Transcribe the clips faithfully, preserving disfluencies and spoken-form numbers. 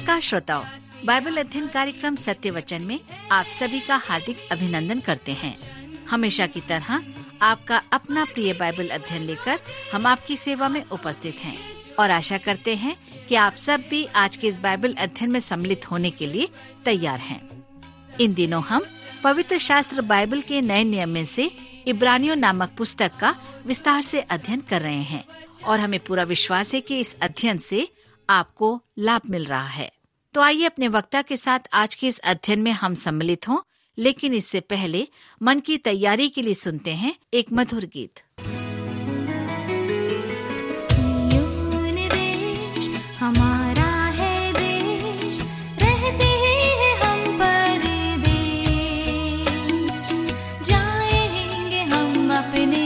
नमस्कार श्रोताओं, बाइबल अध्ययन कार्यक्रम सत्य वचन में आप सभी का हार्दिक अभिनंदन करते हैं। हमेशा की तरह आपका अपना प्रिय बाइबल अध्ययन लेकर हम आपकी सेवा में उपस्थित हैं और आशा करते हैं कि आप सब भी आज के इस बाइबल अध्ययन में सम्मिलित होने के लिए तैयार हैं। इन दिनों हम पवित्र शास्त्र बाइबल के नए नियम में से इब्रानियों नामक पुस्तक का विस्तार से अध्ययन कर रहे हैं और हमें पूरा विश्वास है कि इस अध्ययन से आपको लाभ मिल रहा है। तो आइए अपने वक्ता के साथ आज के इस अध्ययन में हम सम्मिलित हों, लेकिन इससे पहले मन की तैयारी के लिए सुनते हैं एक मधुर गीत। सियोन देश हमारा है देश, रहते हैं हम परदेश, जाएंगे हम अपने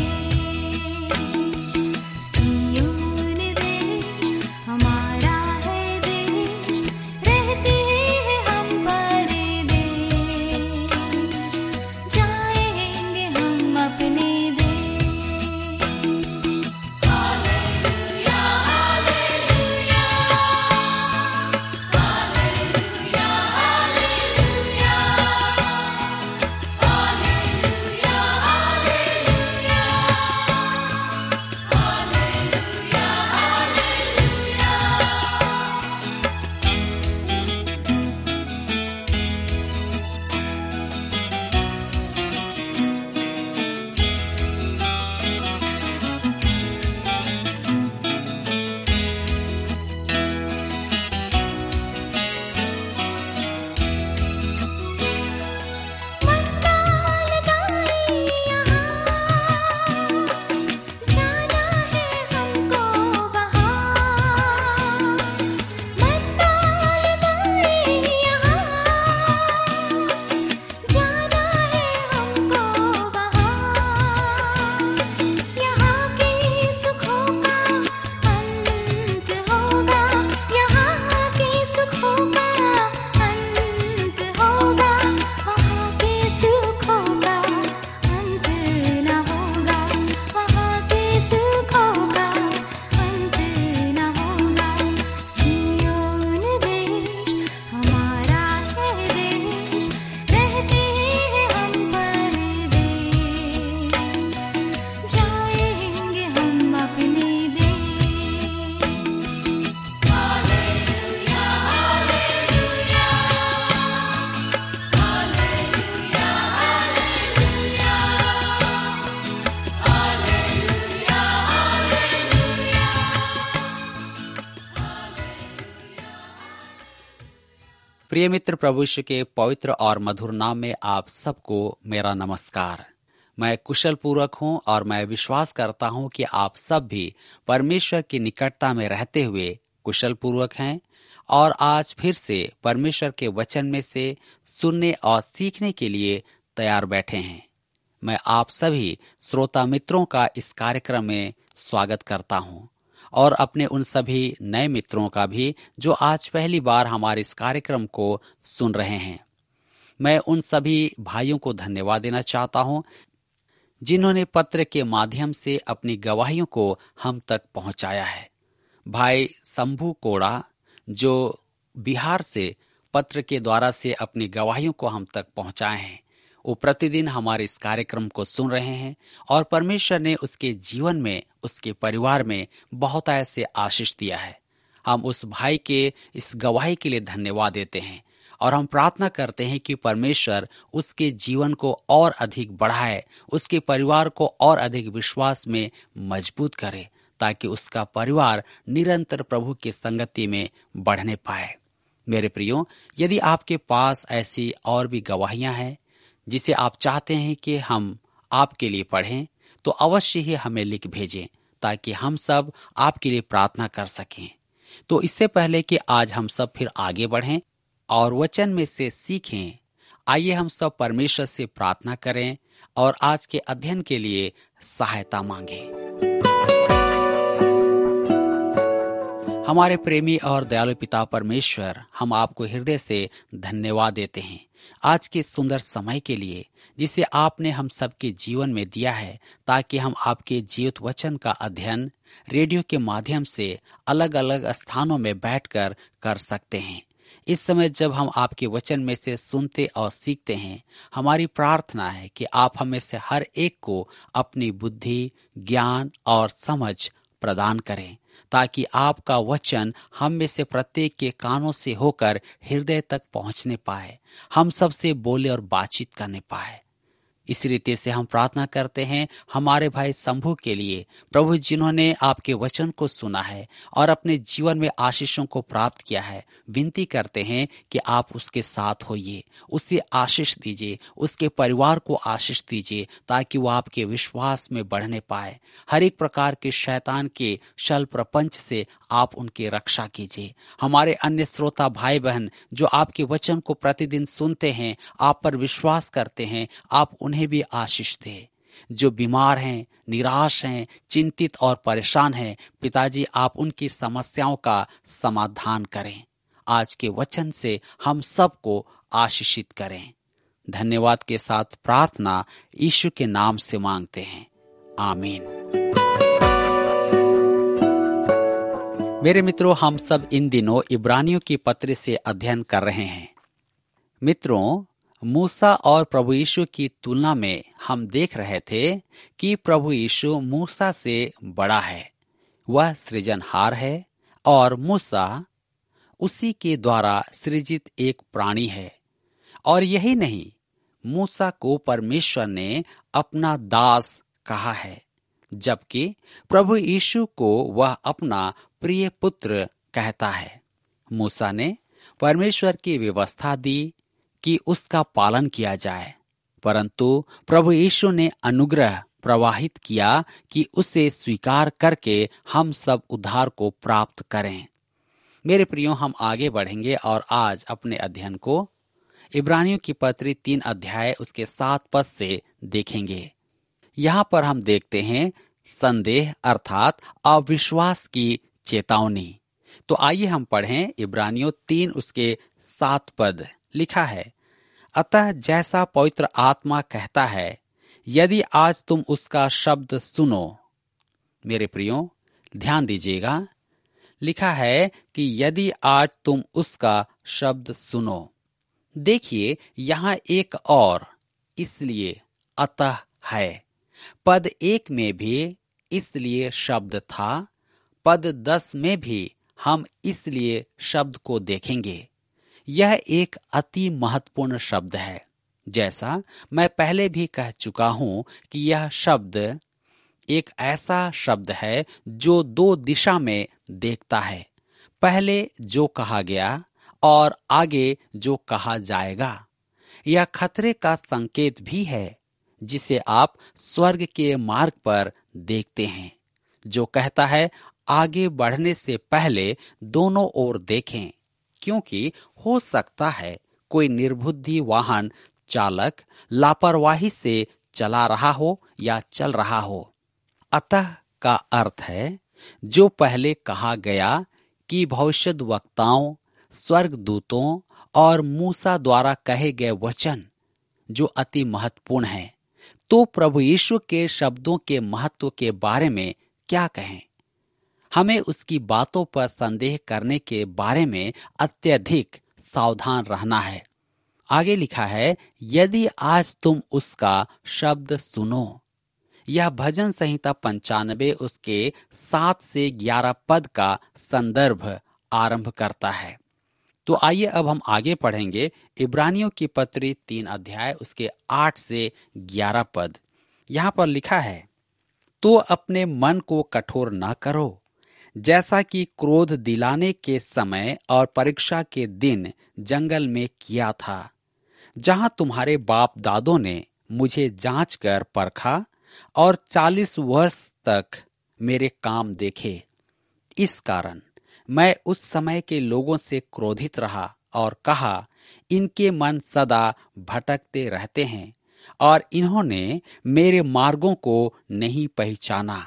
प्रिय मित्र, प्रभु यीशु के पवित्र और मधुर नाम में आप सबको मेरा नमस्कार। मैं कुशल पूर्वक हूँ और मैं विश्वास करता हूँ कि आप सब भी परमेश्वर की निकटता में रहते हुए कुशल पूर्वक हैं और आज फिर से परमेश्वर के वचन में से सुनने और सीखने के लिए तैयार बैठे हैं। मैं आप सभी श्रोता मित्रों का इस कार्यक्रम में स्वागत करता हूँ और अपने उन सभी नए मित्रों का भी जो आज पहली बार हमारे इस कार्यक्रम को सुन रहे हैं। मैं उन सभी भाइयों को धन्यवाद देना चाहता हूं जिन्होंने पत्र के माध्यम से अपनी गवाहियों को हम तक पहुंचाया है। भाई शंभू कोड़ा जो बिहार से पत्र के द्वारा से अपनी गवाहियों को हम तक पहुंचाए हैं, वो प्रतिदिन हमारे इस कार्यक्रम को सुन रहे हैं और परमेश्वर ने उसके जीवन में, उसके परिवार में बहुत ऐसे आशीष दिया है। हम उस भाई के इस गवाही के लिए धन्यवाद देते हैं और हम प्रार्थना करते हैं कि परमेश्वर उसके जीवन को और अधिक बढ़ाए, उसके परिवार को और अधिक विश्वास में मजबूत करे, ताकि उसका परिवार निरंतर प्रभु की संगति में बढ़ने पाए। मेरे प्रियो, यदि आपके पास ऐसी और भी गवाहियां हैं जिसे आप चाहते हैं कि हम आपके लिए पढ़ें, तो अवश्य ही हमें लिख भेजें ताकि हम सब आपके लिए प्रार्थना कर सकें। तो इससे पहले कि आज हम सब फिर आगे बढ़ें और वचन में से सीखें, आइए हम सब परमेश्वर से प्रार्थना करें और आज के अध्ययन के लिए सहायता मांगें। हमारे प्रेमी और दयालु पिता परमेश्वर, हम आपको हृदय से धन्यवाद देते हैं आज के सुंदर समय के लिए जिसे आपने हम सबके जीवन में दिया है, ताकि हम आपके जीवित वचन का अध्ययन रेडियो के माध्यम से अलग अलग स्थानों में बैठकर कर सकते हैं। इस समय जब हम आपके वचन में से सुनते और सीखते हैं, हमारी प्रार्थना है कि आप हमें से हर एक को अपनी बुद्धि, ज्ञान और समझ प्रदान करें, ताकि आपका वचन हम में से प्रत्येक के कानों से होकर हृदय तक पहुंचने पाए, हम सबसे बोले और बातचीत करने पाए। इस रीति से हम प्रार्थना करते हैं हमारे भाई शंभू के लिए, प्रभु जिन्होंने आपके वचन को सुना है और अपने जीवन में आशीषों को प्राप्त किया है। विनती करते हैं कि आप उसके साथ होइए, उसे आशीष दीजिए, उसके परिवार को आशीष दीजिए, ताकि वो आपके विश्वास में बढ़ने पाए। हर एक प्रकार के शैतान के छल प्रपंच से आप उनकी रक्षा कीजिए। हमारे अन्य श्रोता भाई बहन जो आपके वचन को प्रतिदिन सुनते हैं, आप पर विश्वास करते हैं, आप उन्हें भी आशीष दे। जो बीमार हैं, निराश हैं, चिंतित और परेशान हैं, पिताजी आप उनकी समस्याओं का समाधान करें। आज के वचन से हम सबको आशीषित करें। धन्यवाद के साथ प्रार्थना यीशु के नाम से मांगते हैं, आमीन। मेरे मित्रों, हम सब इन दिनों इब्रानियों की पत्र से अध्ययन कर रहे हैं। मित्रों, मूसा और प्रभु यीशु की तुलना में हम देख रहे थे कि प्रभु यीशु मूसा से बड़ा है। वह सृजनहार है और मूसा उसी के द्वारा सृजित एक प्राणी है। और यही नहीं, मूसा को परमेश्वर ने अपना दास कहा है, जबकि प्रभु यीशु को वह अपना प्रिय पुत्र कहता है। मूसा ने परमेश्वर की व्यवस्था दी कि उसका पालन किया जाए, परंतु प्रभु यीशु ने अनुग्रह प्रवाहित किया कि उसे स्वीकार करके हम सब उद्धार को प्राप्त करें। मेरे प्रियो, हम आगे बढ़ेंगे और आज अपने अध्ययन को इब्रानियों की पत्री तीन अध्याय उसके सात पद से देखेंगे। यहाँ पर हम देखते हैं संदेह अर्थात अविश्वास की चेतावनी। तो आइए हम पढ़ें इब्रानियों तीन उसके सात पद। लिखा है, अतः जैसा पवित्र आत्मा कहता है, यदि आज तुम उसका शब्द सुनो। मेरे प्रियो, ध्यान दीजिएगा, लिखा है कि यदि आज तुम उसका शब्द सुनो। देखिए, यहाँ एक और इसलिए अतः है। पद एक में भी इसलिए शब्द था, पद दस में भी हम इसलिए शब्द को देखेंगे। यह एक अति महत्वपूर्ण शब्द है। जैसा मैं पहले भी कह चुका हूं कि यह शब्द एक ऐसा शब्द है जो दो दिशा में देखता है, पहले जो कहा गया और आगे जो कहा जाएगा। यह खतरे का संकेत भी है, जिसे आप स्वर्ग के मार्ग पर देखते हैं, जो कहता है आगे बढ़ने से पहले दोनों ओर देखें, क्योंकि हो सकता है कोई निर्बुद्धि वाहन चालक लापरवाही से चला रहा हो या चल रहा हो। अतः का अर्थ है जो पहले कहा गया कि भविष्यद्वक्ताओं, स्वर्गदूतों और मूसा द्वारा कहे गए वचन जो अति महत्वपूर्ण हैं। तो प्रभु यीशु के शब्दों के महत्व के बारे में क्या कहें? हमें उसकी बातों पर संदेह करने के बारे में अत्यधिक सावधान रहना है। आगे लिखा है, यदि आज तुम उसका शब्द सुनो। यह भजन संहिता पंचानबे उसके सात से ग्यारह पद का संदर्भ आरंभ करता है। तो आइए अब हम आगे पढ़ेंगे इब्रानियों की पत्री तीन अध्याय उसके आठ से ग्यारह पद। यहाँ पर लिखा है, तो अपने मन को कठोर न करो, जैसा कि क्रोध दिलाने के समय और परीक्षा के दिन जंगल में किया था, जहां तुम्हारे बाप दादों ने मुझे जांच कर परखा और चालीस वर्ष तक मेरे काम देखे। इस कारण मैं उस समय के लोगों से क्रोधित रहा और कहा, इनके मन सदा भटकते रहते हैं और इन्होंने मेरे मार्गों को नहीं पहचाना।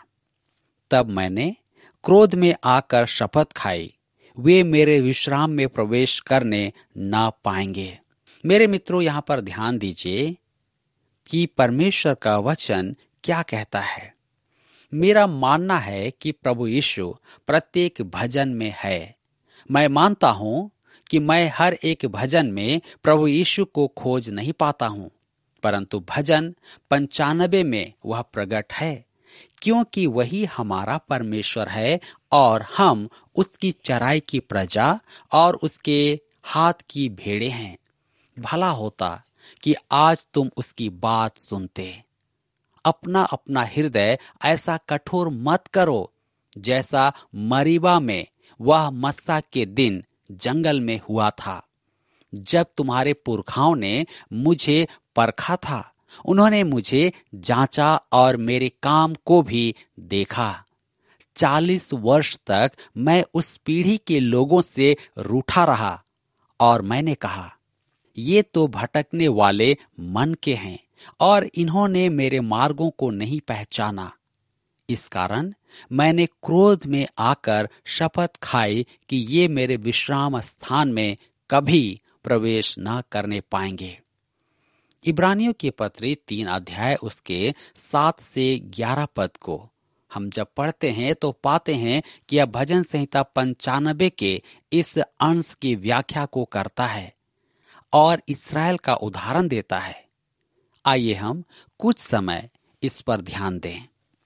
तब मैंने क्रोध में आकर शपथ खाई, वे मेरे विश्राम में प्रवेश करने ना पाएंगे। मेरे मित्रों, यहां पर ध्यान दीजिए कि परमेश्वर का वचन क्या कहता है। मेरा मानना है कि प्रभु यीशु प्रत्येक भजन में है। मैं मानता हूं कि मैं हर एक भजन में प्रभु यीशु को खोज नहीं पाता हूं, परंतु भजन पंचानबे में वह प्रकट है, क्योंकि वही हमारा परमेश्वर है और हम उसकी चराई की प्रजा और उसके हाथ की भेड़ें हैं। भला होता कि आज तुम उसकी बात सुनते। अपना अपना हृदय ऐसा कठोर मत करो जैसा मरीबा में वह मस्सा के दिन जंगल में हुआ था, जब तुम्हारे पुरखाओं ने मुझे परखा था। उन्होंने मुझे जांचा और मेरे काम को भी देखा। चालीस वर्ष तक मैं उस पीढ़ी के लोगों से रूठा रहा और मैंने कहा, ये तो भटकने वाले मन के हैं और इन्होंने मेरे मार्गों को नहीं पहचाना। इस कारण मैंने क्रोध में आकर शपथ खाई कि ये मेरे विश्राम स्थान में कभी प्रवेश न करने पाएंगे। इब्रानियों की पत्री तीन अध्याय उसके सात से ग्यारह पद को हम जब पढ़ते हैं तो पाते हैं कि यह भजन संहिता पंचानबे के इस अंश की व्याख्या को करता है और इस्राएल का उदाहरण देता है। आइए हम कुछ समय इस पर ध्यान दें।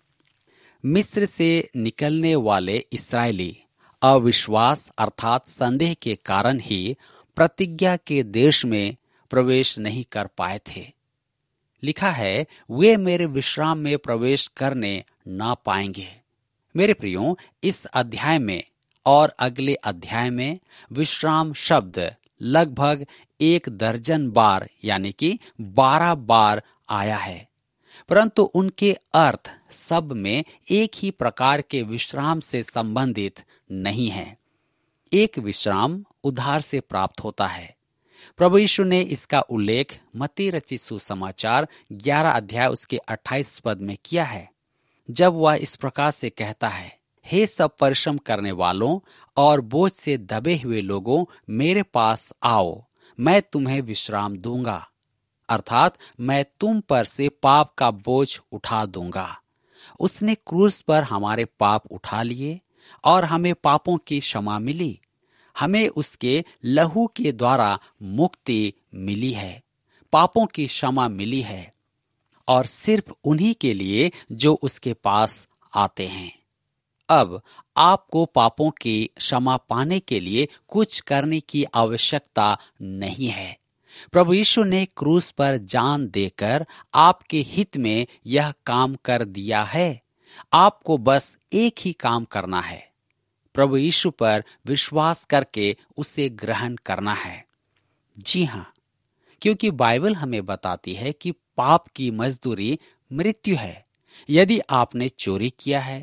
मिस्र से निकलने वाले इस्राएली अविश्वास अर्थात संदेह के कारण ही प्रतिज्ञा के देश में प्रवेश नहीं कर पाए थे। लिखा है, वे मेरे विश्राम में प्रवेश करने ना पाएंगे। मेरे प्रियो, इस अध्याय में और अगले अध्याय में विश्राम शब्द लगभग एक दर्जन बार यानी कि बारह बार आया है, परंतु उनके अर्थ सब में एक ही प्रकार के विश्राम से संबंधित नहीं है। एक विश्राम उधार से प्राप्त होता है। प्रभु यीशु ने इसका उल्लेख मत्ती रचित सुसमाचार ग्यारह अध्याय उसके अट्ठाईस पद में किया है, जब वह इस प्रकार से कहता है, हे सब परिश्रम करने वालों और बोझ से दबे हुए लोगों, मेरे पास आओ, मैं तुम्हें विश्राम दूंगा। अर्थात मैं तुम पर से पाप का बोझ उठा दूंगा। उसने क्रूस पर हमारे पाप उठा लिए और हमें पापों की क्षमा मिली। हमें उसके लहू के द्वारा मुक्ति मिली है, पापों की क्षमा मिली है, और सिर्फ उन्हीं के लिए जो उसके पास आते हैं। अब आपको पापों की क्षमा पाने के लिए कुछ करने की आवश्यकता नहीं है। प्रभु यीशु ने क्रूस पर जान देकर आपके हित में यह काम कर दिया है। आपको बस एक ही काम करना है, प्रभु यीशु पर विश्वास करके उसे ग्रहण करना है। जी हाँ, क्योंकि बाइबल हमें बताती है कि पाप की मजदूरी मृत्यु है। यदि आपने चोरी किया है,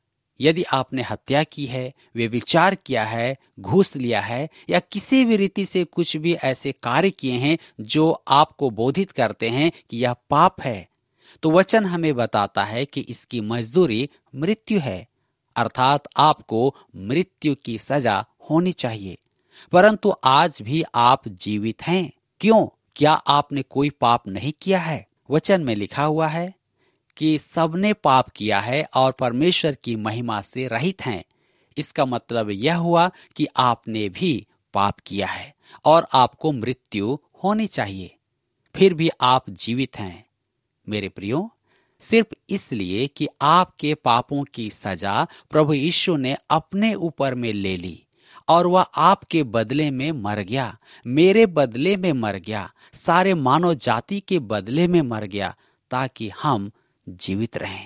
यदि आपने हत्या की है, व्यभिचार किया है, घूस लिया है या किसी भी रीति से कुछ भी ऐसे कार्य किए हैं जो आपको बोधित करते हैं कि यह पाप है, तो वचन हमें बताता है कि इसकी मजदूरी मृत्यु है, अर्थात आपको मृत्यु की सजा होनी चाहिए। परंतु आज भी आप जीवित हैं। क्यों? क्या आपने कोई पाप नहीं किया है? वचन में लिखा हुआ है कि सबने पाप किया है और परमेश्वर की महिमा से रहित हैं। इसका मतलब यह हुआ कि आपने भी पाप किया है और आपको मृत्यु होनी चाहिए, फिर भी आप जीवित हैं। मेरे प्रियो, सिर्फ इसलिए कि आपके पापों की सजा प्रभु यीशु ने अपने ऊपर में ले ली और वह आपके बदले में मर गया, मेरे बदले में मर गया, सारे मानव जाति के बदले में मर गया, ताकि हम जीवित रहें।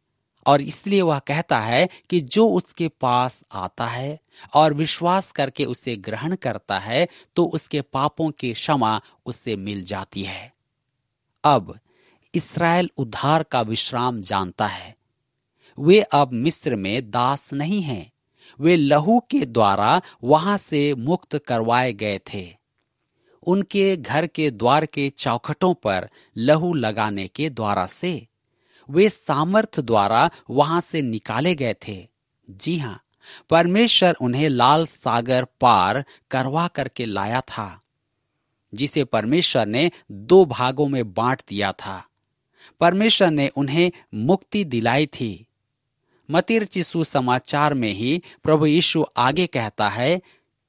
और इसलिए वह कहता है कि जो उसके पास आता है और विश्वास करके उसे ग्रहण करता है तो उसके पापों की क्षमा उससे मिल जाती है। अब इस्राएल उद्धार का विश्राम जानता है। वे अब मिस्र में दास नहीं हैं, वे लहू के द्वारा वहां से मुक्त करवाए गए थे। उनके घर के द्वार के चौखटों पर लहू लगाने के द्वारा से वे सामर्थ द्वारा वहां से निकाले गए थे। जी हाँ, परमेश्वर उन्हें लाल सागर पार करवा करके लाया था। जिसे परमेश्वर ने दो भागों में बांट दिया था। परमेश्वर ने उन्हें मुक्ति दिलाई थी। मत्ती रचित सुसमाचार में ही प्रभु यीशु आगे कहता है,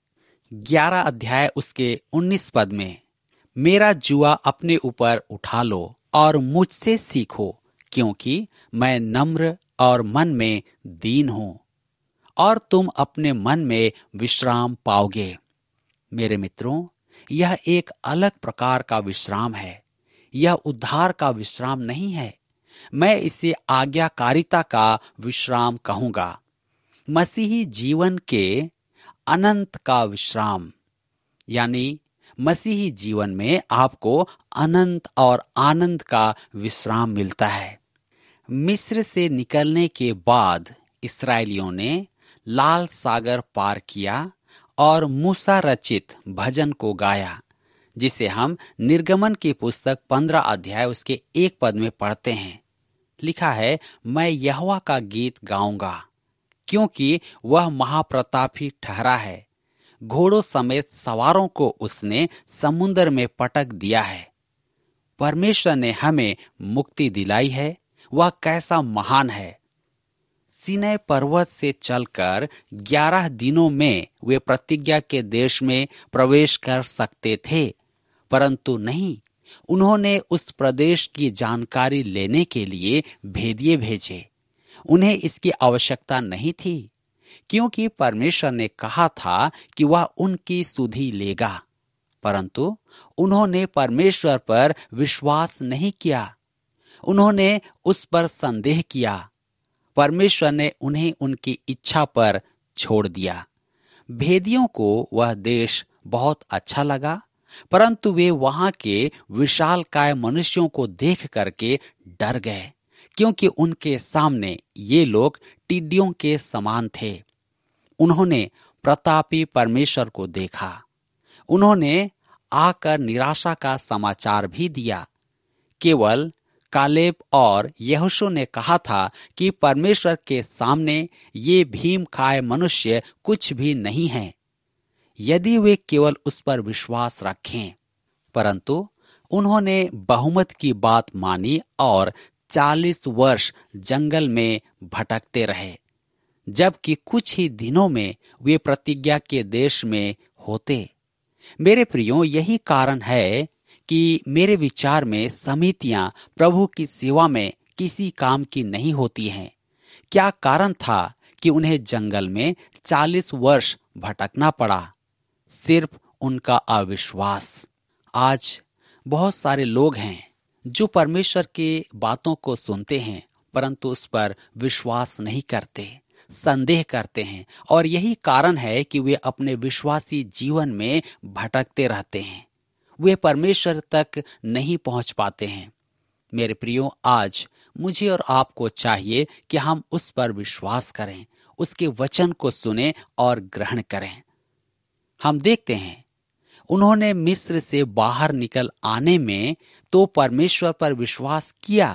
ग्यारह अध्याय उसके उन्नीस पद में, मेरा जुआ अपने ऊपर उठा लो और मुझसे सीखो, क्योंकि मैं नम्र और मन में दीन हूं, और तुम अपने मन में विश्राम पाओगे। मेरे मित्रों, यह एक अलग प्रकार का विश्राम है। यह उद्धार का विश्राम नहीं है। मैं इसे आज्ञाकारिता का विश्राम कहूंगा। मसीही जीवन के अनंत का विश्राम, यानी मसीही जीवन में आपको अनंत और आनंद का विश्राम मिलता है। मिस्र से निकलने के बाद इस्राएलियों ने लाल सागर पार किया और मूसा रचित भजन को गाया, जिसे हम निर्गमन की पुस्तक पंद्रह अध्याय उसके एक पद में पढ़ते हैं। लिखा है, मैं यहोवा का गीत गाऊंगा, क्योंकि वह महाप्रतापी ठहरा है। घोड़ों समेत सवारों को उसने समुद्र में पटक दिया है। परमेश्वर ने हमें मुक्ति दिलाई है। वह कैसा महान है। सीनै पर्वत से चलकर ग्यारह दिनों में वे प्रतिज्ञा के देश में प्रवेश कर सकते थे, परंतु नहीं, उन्होंने उस प्रदेश की जानकारी लेने के लिए भेदिए भेजे। उन्हें इसकी आवश्यकता नहीं थी, क्योंकि परमेश्वर ने कहा था कि वह उनकी सुधि लेगा, परंतु उन्होंने परमेश्वर पर विश्वास नहीं किया। उन्होंने उस पर संदेह किया। परमेश्वर ने उन्हें उनकी इच्छा पर छोड़ दिया। भेदियों को वह देश बहुत अच्छा लगा, परंतु वे वहां के विशालकाय मनुष्यों को देख करके डर गए, क्योंकि उनके सामने ये लोग टिड्डियों के समान थे। उन्होंने प्रतापी परमेश्वर को देखा। उन्होंने आकर निराशा का समाचार भी दिया। केवल कालेब और यहोशू ने कहा था कि परमेश्वर के सामने ये भीमकाय मनुष्य कुछ भी नहीं है, यदि वे केवल उस पर विश्वास रखें। परंतु उन्होंने बहुमत की बात मानी और चालीस वर्ष जंगल में भटकते रहे, जबकि कुछ ही दिनों में वे प्रतिज्ञा के देश में होते। मेरे प्रियो, यही कारण है कि मेरे विचार में समितियां प्रभु की सेवा में किसी काम की नहीं होती हैं। क्या कारण था कि उन्हें जंगल में चालीस वर्ष भटकना पड़ा? सिर्फ उनका अविश्वास। आज बहुत सारे लोग हैं जो परमेश्वर की बातों को सुनते हैं, परंतु उस पर विश्वास नहीं करते, संदेह करते हैं, और यही कारण है कि वे अपने विश्वासी जीवन में भटकते रहते हैं। वे परमेश्वर तक नहीं पहुंच पाते हैं। मेरे प्रियो, आज मुझे और आपको चाहिए कि हम उस पर विश्वास करें, उसके वचन को सुने और ग्रहण करें। हम देखते हैं, उन्होंने मिस्र से बाहर निकल आने में तो परमेश्वर पर विश्वास किया,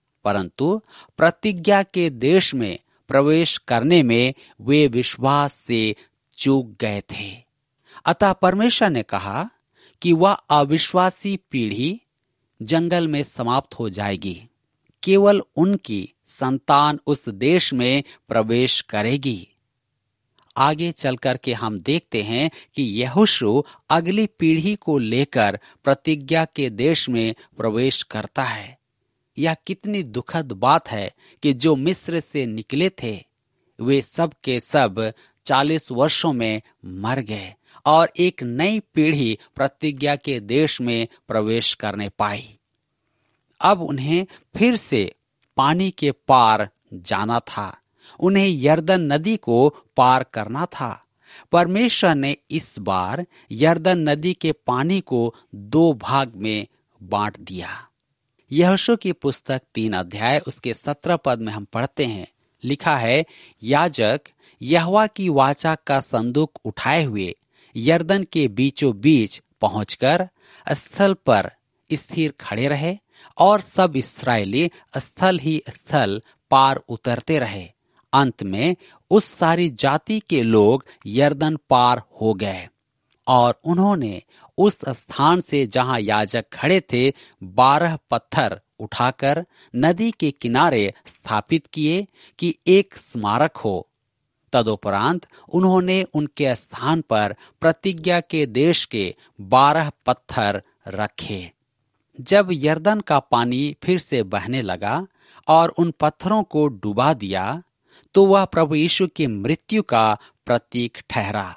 परंतु प्रतिज्ञा के देश में प्रवेश करने में वे विश्वास से चूक गए थे। अतः परमेश्वर ने कहा कि वह अविश्वासी पीढ़ी जंगल में समाप्त हो जाएगी। केवल उनकी संतान उस देश में प्रवेश करेगी। आगे चलकर के हम देखते हैं कि यहोशू अगली पीढ़ी को लेकर प्रतिज्ञा के देश में प्रवेश करता है। यह कितनी दुखद बात है कि जो मिस्र से निकले थे वे सब के सब चालीस वर्षों में मर गए और एक नई पीढ़ी प्रतिज्ञा के देश में प्रवेश करने पाई। अब उन्हें फिर से पानी के पार जाना था। उन्हें यरदन नदी को पार करना था। परमेश्वर ने इस बार यरदन नदी के पानी को दो भाग में बांट दिया। यहोशू की पुस्तक तीन अध्याय उसके सत्रह पद में हम पढ़ते हैं, लिखा है, याजक यहोवा की वाचा का संदूक उठाए हुए यरदन के बीचों बीच पहुंचकर स्थल पर स्थिर खड़े रहे और सब इस्राएली स्थल ही स्थल पार उतरते रहे। अंत में उस सारी जाति के लोग यरदन पार हो गए और उन्होंने उस स्थान से जहां याजक खड़े थे बारह पत्थर उठाकर नदी के किनारे स्थापित किए कि एक स्मारक हो। तदुपरांत उन्होंने उनके स्थान पर प्रतिज्ञा के देश के बारह पत्थर रखे। जब यरदन का पानी फिर से बहने लगा और उन पत्थरों को डुबा दिया तो वह प्रभु यीशु की मृत्यु का प्रतीक ठहरा।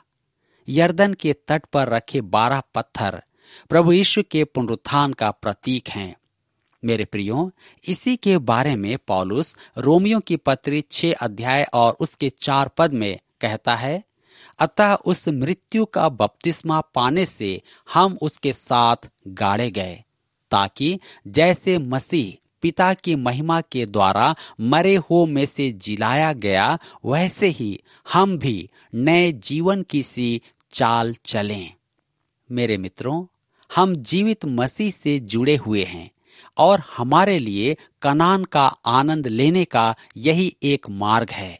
यरदन के तट पर रखे बारह पत्थर प्रभु यीशु के पुनरुत्थान का प्रतीक हैं। मेरे प्रियो, इसी के बारे में पौलुस रोमियो की पत्री छह अध्याय और उसके चार पद में कहता है, अतः उस मृत्यु का बपतिस्मा पाने से हम उसके साथ गाड़े गए, ताकि जैसे मसीह पिता की महिमा के द्वारा मरे हुओं में से जिलाया गया, वैसे ही हम भी नए जीवन की सी चाल चलें। मेरे मित्रों, हम जीवित मसीह से जुड़े हुए हैं और हमारे लिए कनान का आनंद लेने का यही एक मार्ग है।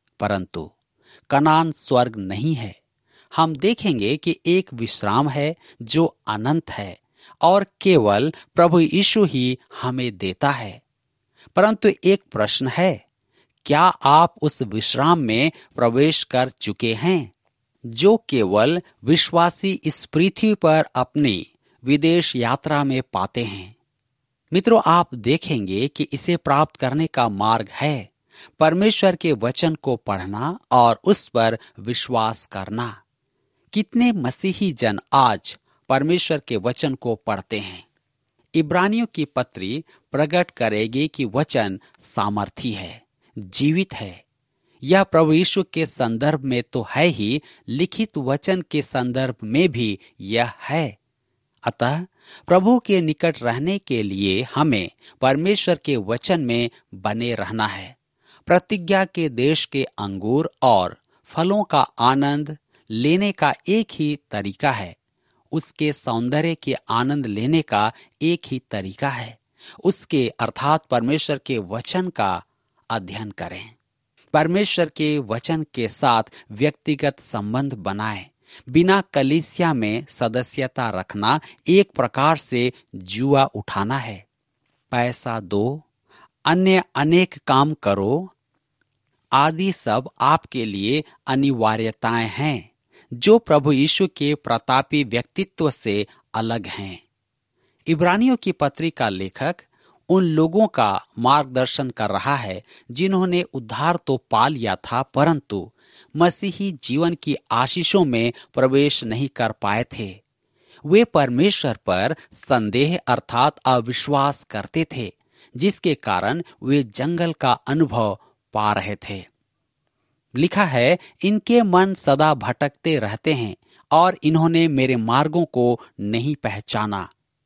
परंतु कनान स्वर्ग नहीं है। हम देखेंगे कि एक विश्राम है जो अनंत है और केवल प्रभु यीशु ही हमें देता है। परंतु एक प्रश्न है, क्या आप उस विश्राम में प्रवेश कर चुके हैं जो केवल विश्वासी इस पृथ्वी पर अपनी विदेश यात्रा में पाते हैं? मित्रों, आप देखेंगे कि इसे प्राप्त करने का मार्ग है परमेश्वर के वचन को पढ़ना और उस पर विश्वास करना। कितने मसीही जन आज परमेश्वर के वचन को पढ़ते हैं? इब्रानियों की पत्री प्रकट करेगी कि वचन सामर्थी है, जीवित है। यह प्रभु यीशु के संदर्भ में तो है ही, लिखित वचन के संदर्भ में भी यह है। अतः प्रभु के निकट रहने के लिए हमें परमेश्वर के वचन में बने रहना है। प्रतिज्ञा के देश के अंगूर और फलों का आनंद लेने का एक ही तरीका है, उसके सौंदर्य के आनंद लेने का एक ही तरीका है, उसके अर्थात परमेश्वर के वचन का अध्ययन करें। परमेश्वर के वचन के साथ व्यक्तिगत संबंध बनाएं। बिना कलीसिया में सदस्यता रखना एक प्रकार से जुआ उठाना है। पैसा दो, अन्य अनेक काम करो, आदि सब आपके लिए अनिवार्यताएं हैं जो प्रभु यीशु के प्रतापी व्यक्तित्व से अलग हैं। इब्रानियों की पत्री का लेखक उन लोगों का मार्गदर्शन कर रहा है जिन्होंने उद्धार तो पा लिया था, परंतु मसीही जीवन की आशीषों में प्रवेश नहीं कर पाए थे। वे परमेश्वर पर संदेह अर्थात अविश्वास करते थे, जिसके कारण वे जंगल का अनुभव पा रहे थे। लिखा है, इनके मन सदा भटकते रहते हैं और इन्होंने मेरे मार्गों को नहीं पहचाना।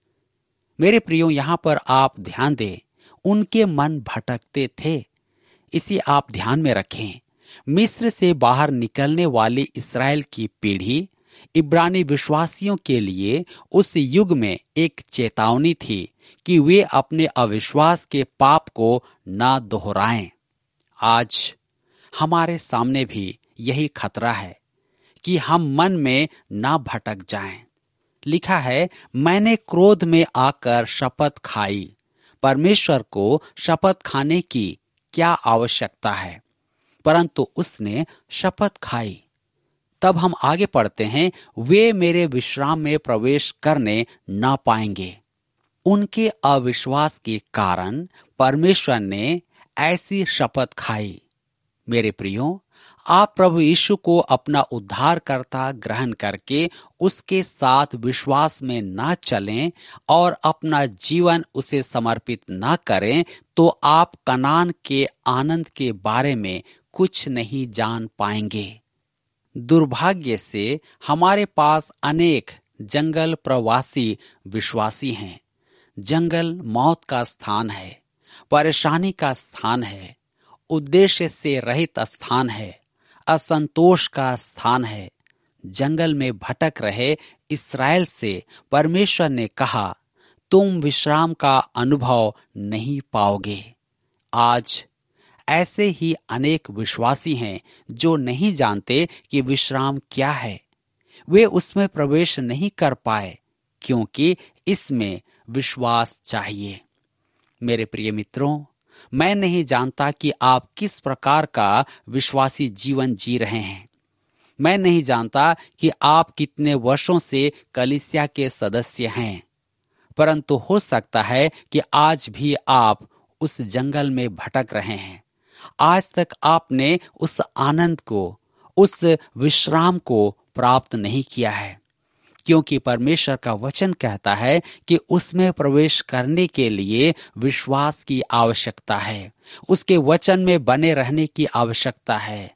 मेरे प्रियो, यहाँ पर आप ध्यान दें, उनके मन भटकते थे। इसे आप ध्यान में रखें। मिस्र से बाहर निकलने वाली इस्राएल की पीढ़ी इब्रानी विश्वासियों के लिए उस युग में एक चेतावनी थी कि वे अपने अविश्वास के पाप को ना दोहराएं। आज हमारे सामने भी यही खतरा है कि हम मन में ना भटक जाएं। लिखा है, मैंने क्रोध में आकर शपथ खाई। परमेश्वर को शपथ खाने की क्या आवश्यकता है, परंतु उसने शपथ खाई। तब हम आगे पढ़ते हैं, वे मेरे विश्राम में प्रवेश करने ना पाएंगे। उनके अविश्वास के कारण परमेश्वर ने ऐसी शपथ खाई। मेरे प्रियो, आप प्रभु यीशु को अपना उद्धारकर्ता ग्रहण करके उसके साथ विश्वास में ना चलें और अपना जीवन उसे समर्पित ना करें तो आप कनान के आनंद के बारे में कुछ नहीं जान पाएंगे। दुर्भाग्य से हमारे पास अनेक जंगल प्रवासी विश्वासी हैं। जंगल मौत का स्थान है, परेशानी का स्थान है, उद्देश्य से रहित स्थान है, असंतोष का स्थान है। जंगल में भटक रहे इस्राएल से परमेश्वर ने कहा, तुम विश्राम का अनुभव नहीं पाओगे। आज ऐसे ही अनेक विश्वासी हैं जो नहीं जानते कि विश्राम क्या है। वे उसमें प्रवेश नहीं कर पाए क्योंकि इसमें विश्वास चाहिए। मेरे प्रिय मित्रों, मैं नहीं जानता कि आप किस प्रकार का विश्वासी जीवन जी रहे हैं। मैं नहीं जानता कि आप कितने वर्षों से कलीसिया के सदस्य हैं, परंतु हो सकता है कि आज भी आप उस जंगल में भटक रहे हैं। आज तक आपने उस आनंद को, उस विश्राम को प्राप्त नहीं किया है, क्योंकि परमेश्वर का वचन कहता है कि उसमें प्रवेश करने के लिए विश्वास की आवश्यकता है, उसके वचन में बने रहने की आवश्यकता है,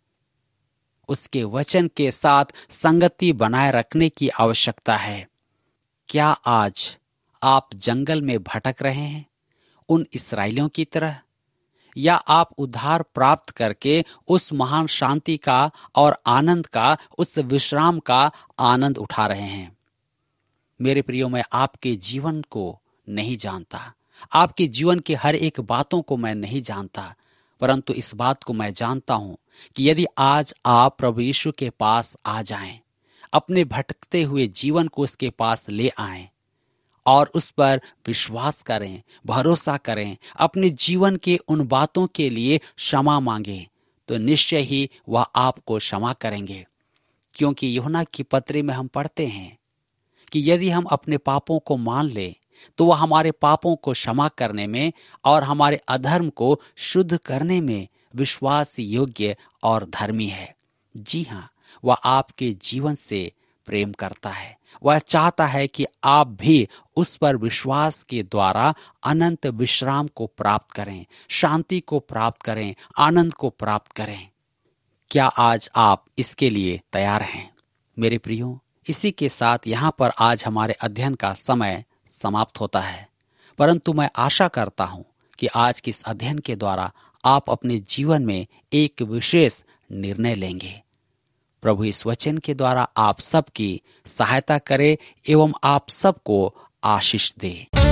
उसके वचन के साथ संगति बनाए रखने की आवश्यकता है। क्या आज आप जंगल में भटक रहे हैं उन इस्राएलियों की तरह, या आप उद्धार प्राप्त करके उस महान शांति का और आनंद का, उस विश्राम का आनंद उठा रहे हैं? मेरे प्रियो, मैं आपके जीवन को नहीं जानता, आपके जीवन के हर एक बातों को मैं नहीं जानता, परंतु इस बात को मैं जानता हूं कि यदि आज आप प्रभु यीशु के पास आ जाएं, अपने भटकते हुए जीवन को उसके पास ले आएं और उस पर विश्वास करें, भरोसा करें, अपने जीवन के उन बातों के लिए क्षमा मांगें, तो निश्चय ही वह आपको क्षमा करेंगे। क्योंकि यूहन्ना की पत्री में हम पढ़ते हैं कि यदि हम अपने पापों को मान लें तो वह हमारे पापों को क्षमा करने में और हमारे अधर्म को शुद्ध करने में विश्वास योग्य और धर्मी है। जी हाँ, वह आपके जीवन से प्रेम करता है। वह चाहता है कि आप भी उस पर विश्वास के द्वारा अनंत विश्राम को प्राप्त करें, शांति को प्राप्त करें, आनंद को प्राप्त करें। क्या आज आप इसके लिए तैयार हैं? मेरे प्रियो, इसी के साथ यहाँ पर आज हमारे अध्ययन का समय समाप्त होता है, परंतु मैं आशा करता हूँ कि आज के इस अध्ययन के द्वारा आप अपने जीवन में एक विशेष निर्णय लेंगे। प्रभु इस वचन के द्वारा आप सबकी सहायता करे एवं आप सबको आशीष दे।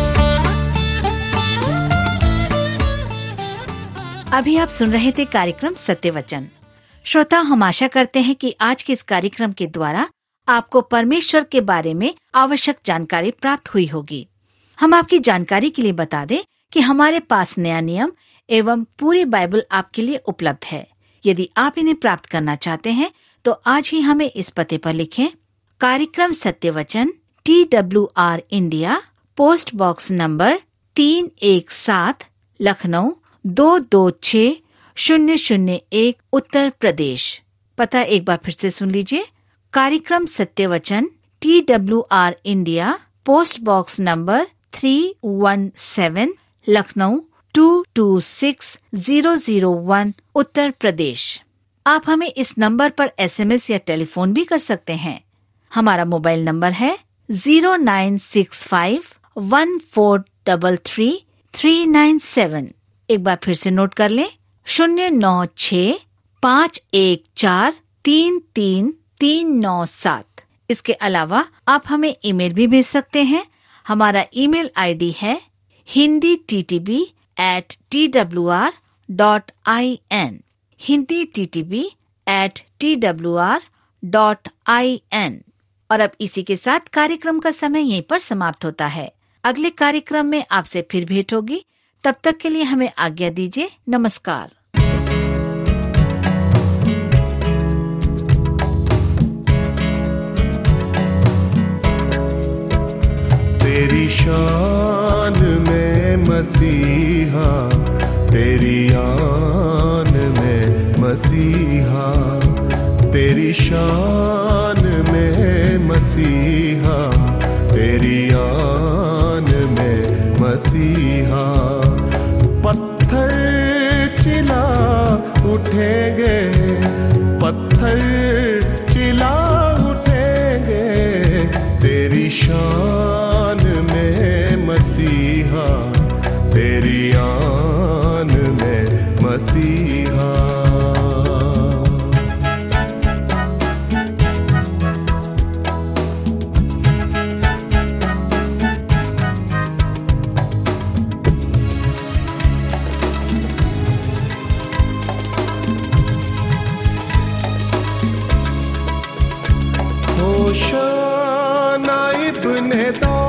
अभी आप सुन रहे थे कार्यक्रम सत्य वचन। श्रोता, हम आशा करते हैं कि आज के इस कार्यक्रम के द्वारा आपको परमेश्वर के बारे में आवश्यक जानकारी प्राप्त हुई होगी। हम आपकी जानकारी के लिए बता दें कि हमारे पास नया नियम एवं पूरी बाइबल आपके लिए उपलब्ध है। यदि आप इन्हें प्राप्त करना चाहते हैं तो आज ही हमें इस पते पर लिखें। कार्यक्रम सत्य वचन, T W R India, post box number तीन एक सात, लखनऊ दो दो छः शून्य शून्य एक, उत्तर प्रदेश। पता एक बार फिर से सुन लीजिए। कार्यक्रम सत्य वचन, T W R India, post box number three one seven, Lucknow two two six zero zero one, Uttar Pradesh. आप हमें इस नंबर पर एसएमएस या टेलीफोन भी कर सकते हैं। हमारा मोबाइल नंबर है zero nine six five one four double three three nine seven. एक बार फिर से नोट कर लें, शून्य नौ छ पाँच एक चार तीन तीन तीन नौ सात। इसके अलावा आप हमें ईमेल भी भेज सकते हैं। हमारा ईमेल आईडी है Hindi T T B at T W R dot I N, Hindi T T B at T W R dot I N. और अब इसी के साथ कार्यक्रम का समय यहीं पर समाप्त होता है। अगले कार्यक्रम में आपसे फिर भेंट होगी। तब तक के लिए हमें आज्ञा दीजिए। नमस्कार। तेरी शान में मसीहा, तेरी आन में मसीहा, तेरी शान में मसीहा, तेरी आन में मसीहा। पत्थर चिल्ला उठेंगे, पत्थर चिल्ला उठेंगे, तेरी शान में मसीहा, तेरी आन में मसीहा। होशाना इब्ने